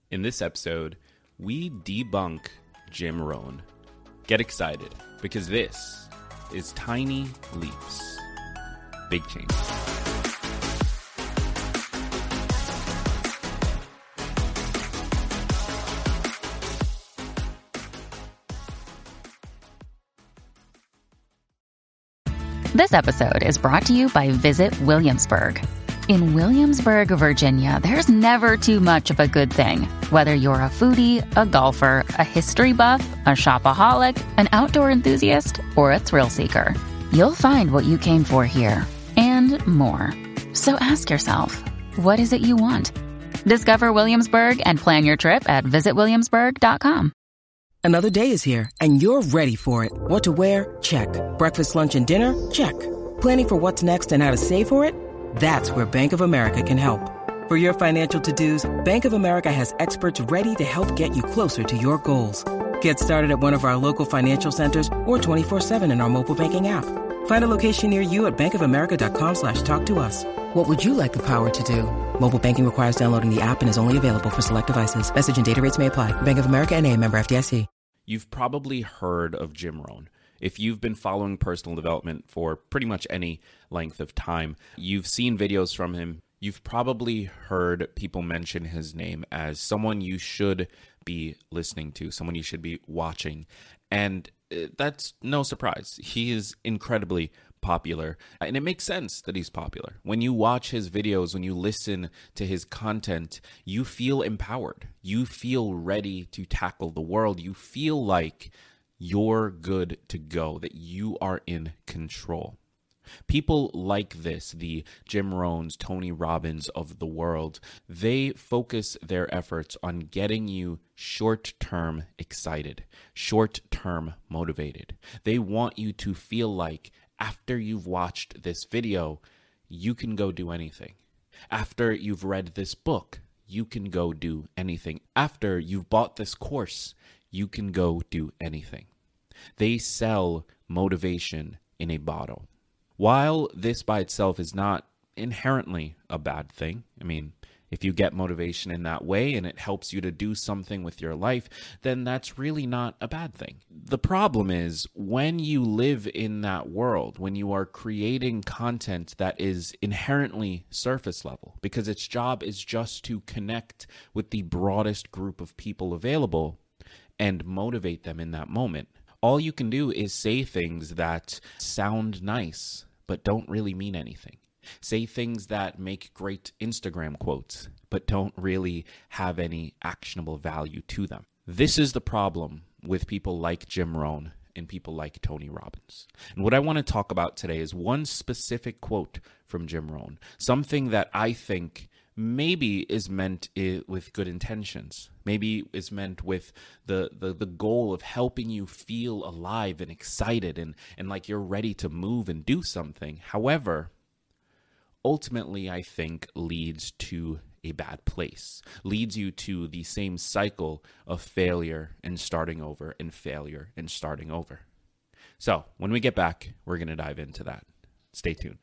In this episode, we debunk Jim Rohn. Get excited, because this is Tiny Leaps, Big Change. This episode is brought to you by Visit Williamsburg. In Williamsburg, Virginia, there's never too much of a good thing. Whether you're a foodie, a golfer, a history buff, a shopaholic, an outdoor enthusiast, or a thrill seeker, you'll find what you came for here and more. So ask yourself, what is it you want? Discover Williamsburg and plan your trip at visitwilliamsburg.com. Another day is here, and you're ready for it. What to wear? Check. Breakfast, lunch, and dinner? Check. Planning for what's next and how to save for it? That's where Bank of America can help. For your financial to-dos, Bank of America has experts ready to help get you closer to your goals. Get started at one of our local financial centers or 24/7 in our mobile banking app. Find a location near you at bankofamerica.com/talktous. What would you like the power to do? Mobile banking requires downloading the app and is only available for select devices. Message and data rates may apply. Bank of America N.A., member FDIC. You've probably heard of Jim Rohn. If you've been following personal development for pretty much any length of time, you've seen videos from him. You've probably heard people mention his name as someone you should be listening to, someone you should be watching. And that's no surprise. He is incredibly popular, and it makes sense that he's popular. When you watch his videos, when you listen to his content, you feel empowered. You feel ready to tackle the world. You feel like you're good to go, that you are in control. People like this, the Jim Rohns, Tony Robbins of the world, they focus their efforts on getting you short-term excited, short-term motivated. They want you to feel like after you've watched this video, you can go do anything. After you've read this book, you can go do anything. After you've bought this course, you can go do anything. They sell motivation in a bottle. While this by itself is not inherently a bad thing, I mean, if you get motivation in that way and it helps you to do something with your life, then that's really not a bad thing. The problem is when you live in that world, when you are creating content that is inherently surface level, because its job is just to connect with the broadest group of people available and motivate them in that moment. All you can do is say things that sound nice, but don't really mean anything. Say things that make great Instagram quotes, but don't really have any actionable value to them. This is the problem with people like Jim Rohn and people like Tony Robbins. And what I want to talk about today is one specific quote from Jim Rohn, something that I think maybe is meant with good intentions, maybe is meant with the goal of helping you feel alive and excited and like you're ready to move and do something. However, ultimately, I think leads to a bad place, leads you to the same cycle of failure and starting over and failure and starting over. So when we get back, we're going to dive into that. Stay tuned.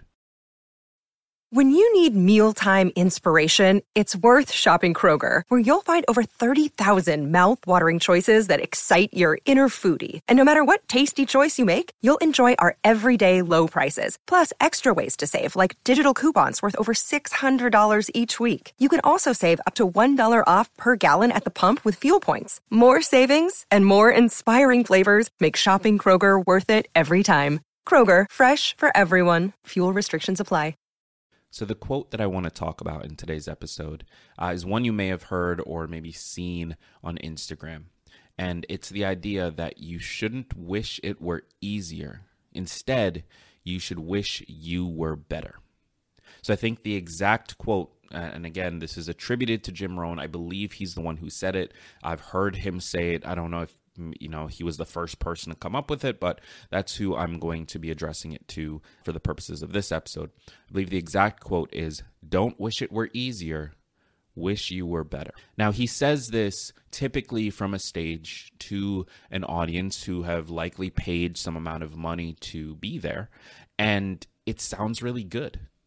When you need mealtime inspiration, it's worth shopping Kroger, where you'll find over 30,000 mouth-watering choices that excite your inner foodie. And no matter what tasty choice you make, you'll enjoy our everyday low prices, plus extra ways to save, like digital coupons worth over $600 each week. You can also save up to $1 off per gallon at the pump with fuel points. More savings and more inspiring flavors make shopping Kroger worth it every time. Kroger, fresh for everyone. Fuel restrictions apply. So the quote that I want to talk about in today's episode is one you may have heard or maybe seen on Instagram. And it's the idea that you shouldn't wish it were easier. Instead, you should wish you were better. So I think the exact quote, and again, this is attributed to Jim Rohn. I believe he's the one who said it. I've heard him say it. I don't know if he was the first person to come up with it, but that's who I'm going to be addressing it to for the purposes of this episode. I believe the exact quote is, "Don't wish it were easier, wish you were better." Now, he says this typically from a stage to an audience who have likely paid some amount of money to be there, and it sounds really good.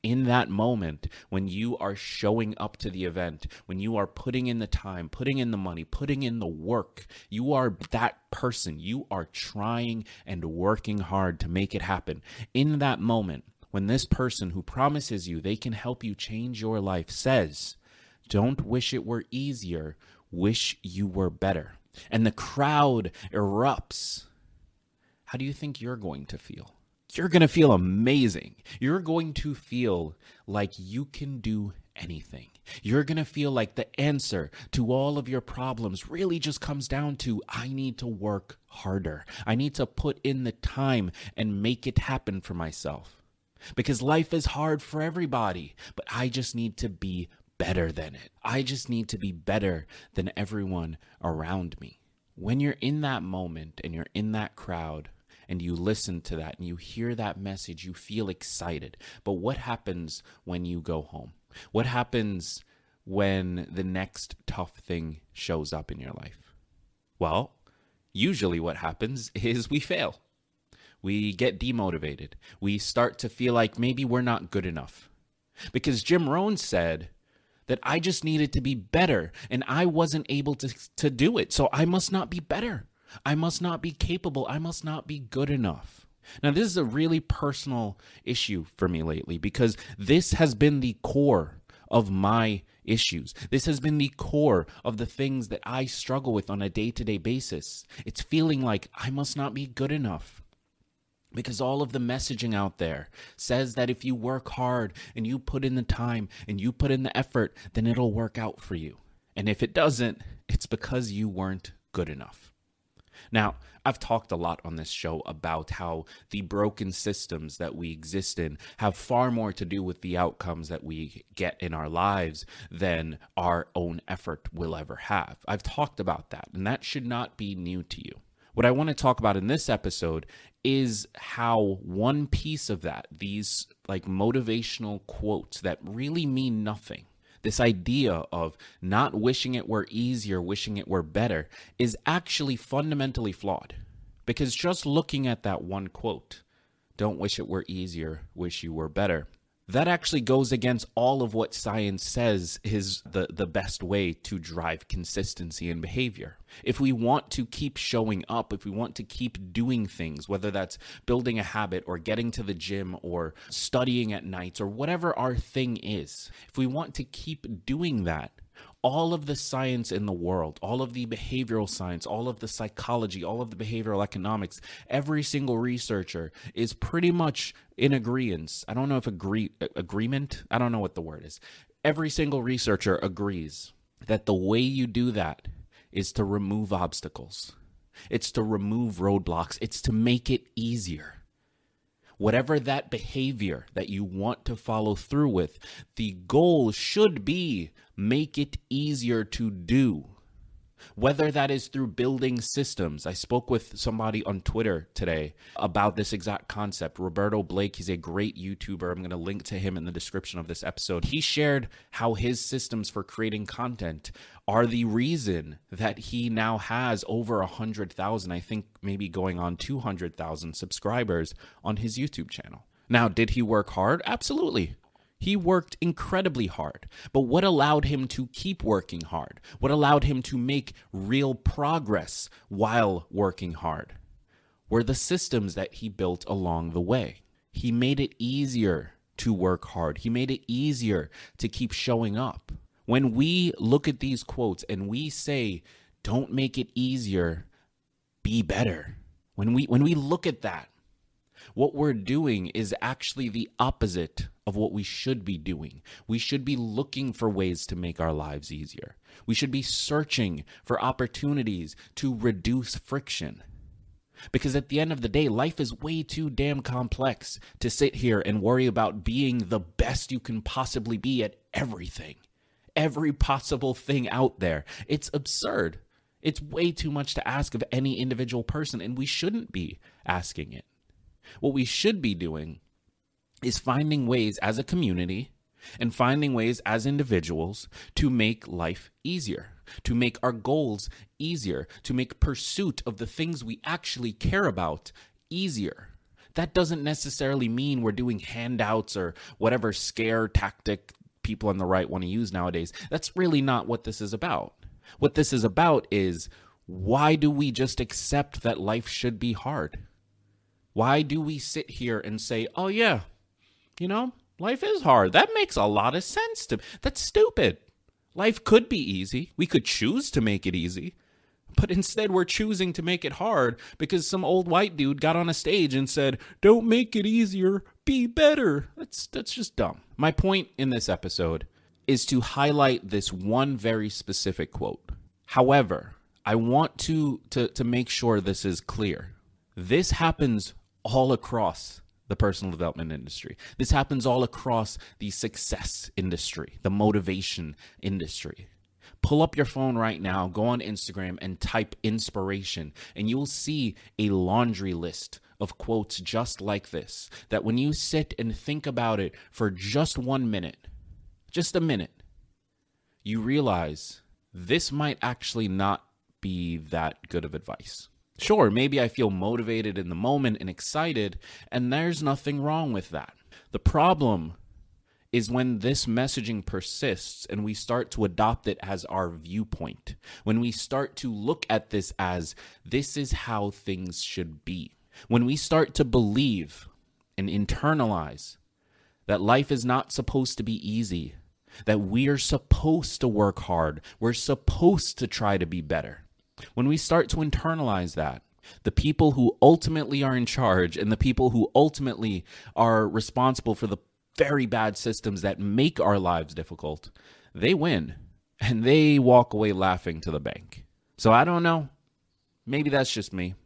in that moment, when you are showing up to the event, when you are putting in the time, putting in the money, putting in the work, you are that person. You are trying and working hard to make it happen. In that moment, when this person who promises you they can help you change your life says, "Don't wish it were easier, wish you were better," and the crowd erupts, how do you think you're going to feel? You're going to feel amazing. You're going to feel like you can do anything. You're going to feel like the answer to all of your problems really just comes down to, I need to work harder. I need to put in the time and make it happen for myself. Because life is hard for everybody, but I just need to be better than it. I just need to be better than everyone around me. When you're in that moment and you're in that crowd and you listen to that and you hear that message, you feel excited. But what happens when you go home? What happens when the next tough thing shows up in your life? Well, usually what happens is we fail. We get demotivated. We start to feel like maybe we're not good enough. Because Jim Rohn said that I just needed to be better and I wasn't able to do it. So I must not be better. I must not be capable. I must not be good enough. Now, this is a really personal issue for me lately because this has been the core of my issues. This has been the core of the things that I struggle with on a day-to-day basis. It's feeling like I must not be good enough. Because all of the messaging out there says that if you work hard and you put in the time and you put in the effort, then it'll work out for you. And if it doesn't, it's because you weren't good enough. Now, I've talked a lot on this show about how the broken systems that we exist in have far more to do with the outcomes that we get in our lives than our own effort will ever have. I've talked about that, and that should not be new to you. What I want to talk about in this episode is how one piece of that, these like motivational quotes that really mean nothing, this idea of not wishing it were easier, wishing it were better, is actually fundamentally flawed. Because just looking at that one quote, "Don't wish it were easier, wish you were better," that actually goes against all of what science says is the best way to drive consistency in behavior. If we want to keep showing up, if we want to keep doing things, whether that's building a habit or getting to the gym or studying at nights or whatever our thing is, if we want to keep doing that, all of the science in the world, all of the behavioral science, all of the psychology, all of the behavioral economics, every single researcher is pretty much in agreement. I don't know if agreement, I don't know what the word is. Every single researcher agrees that the way you do that is to remove obstacles. It's to remove roadblocks. It's to make it easier. Whatever that behavior that you want to follow through with, the goal should be make it easier to do. Whether that is through building systems. I spoke with somebody on Twitter today about this exact concept. Roberto Blake, he's a great YouTuber. I'm going to link to him in the description of this episode. He shared how his systems for creating content are the reason that he now has over 100,000, I think maybe going on 200,000 subscribers on his YouTube channel. Now, did he work hard? Absolutely. He worked incredibly hard, but what allowed him to keep working hard? What allowed him to make real progress while working hard were the systems that he built along the way. He made it easier to work hard. He made it easier to keep showing up. When we look at these quotes and we say, "Don't make it easier, be better." When we look at that, what we're doing is actually the opposite of what we should be doing. We should be looking for ways to make our lives easier. We should be searching for opportunities to reduce friction. Because at the end of the day, life is way too damn complex to sit here and worry about being the best you can possibly be at everything. Every possible thing out there. It's absurd. It's way too much to ask of any individual person, and we shouldn't be asking it. What we should be doing is finding ways as a community and finding ways as individuals to make life easier, to make our goals easier, to make pursuit of the things we actually care about easier, That doesn't necessarily mean we're doing handouts or whatever scare tactic people on the right want to use nowadays. That's really not what this is about. What this is about is, why do we just accept that life should be hard? Why do we sit here and say, oh yeah, life is hard. That makes a lot of sense to me. That's stupid. Life could be easy. We could choose to make it easy. But instead we're choosing to make it hard because some old white dude got on a stage and said, don't make it easier, be better. That's just dumb. My point in this episode is to highlight this one very specific quote. However, I want to make sure this is clear. This happens all across the personal development industry. This happens all across the success industry, the motivation industry. Pull up your phone right now, go on Instagram and type inspiration, and you will see a laundry list of quotes just like this, that when you sit and think about it for just 1 minute, just a minute, you realize this might actually not be that good of advice. Sure, maybe I feel motivated in the moment and excited, and there's nothing wrong with that. The problem is when this messaging persists and we start to adopt it as our viewpoint, when we start to look at this as this is how things should be, when we start to believe and internalize that life is not supposed to be easy, that we are supposed to work hard, we're supposed to try to be better. When we start to internalize that, the people who ultimately are in charge and the people who ultimately are responsible for the very bad systems that make our lives difficult, they win and they walk away laughing to the bank. So I don't know. Maybe that's just me.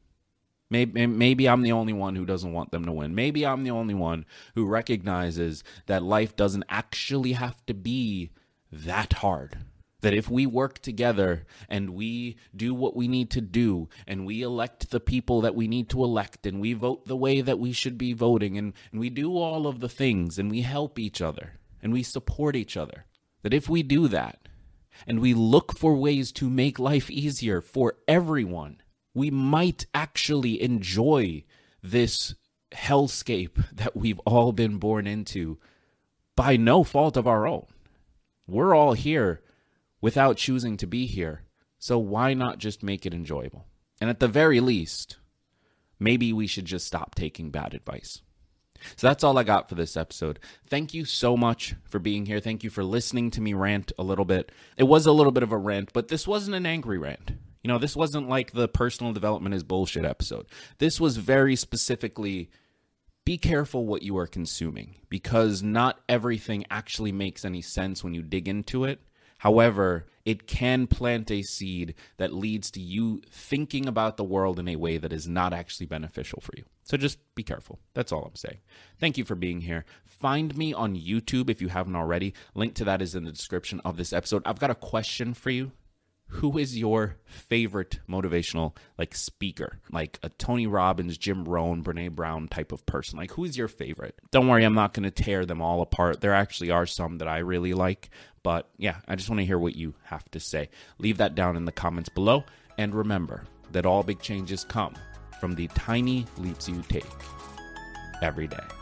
Maybe I'm the only one who doesn't want them to win. Maybe I'm the only one who recognizes that life doesn't actually have to be that hard. That if we work together and we do what we need to do and we elect the people that we need to elect and we vote the way that we should be voting and we do all of the things and we help each other and we support each other, that if we do that and we look for ways to make life easier for everyone, we might actually enjoy this hellscape that we've all been born into by no fault of our own. We're all here without choosing to be here. So why not just make it enjoyable? And at the very least, maybe we should just stop taking bad advice. So that's all I got for this episode. Thank you so much for being here. Thank you for listening to me rant a little bit. It was a little bit of a rant, but this wasn't an angry rant. This wasn't like the personal development is bullshit episode. This was very specifically, be careful what you are consuming, because not everything actually makes any sense when you dig into it. However, it can plant a seed that leads to you thinking about the world in a way that is not actually beneficial for you. So just be careful. That's all I'm saying. Thank you for being here. Find me on YouTube if you haven't already. Link to that is in the description of this episode. I've got a question for you. Who is your favorite motivational speaker? Like a Tony Robbins, Jim Rohn, Brene Brown type of person. Who is your favorite? Don't worry, I'm not going to tear them all apart. There actually are some that I really like. But yeah, I just want to hear what you have to say. Leave that down in the comments below. And remember that all big changes come from the tiny leaps you take every day.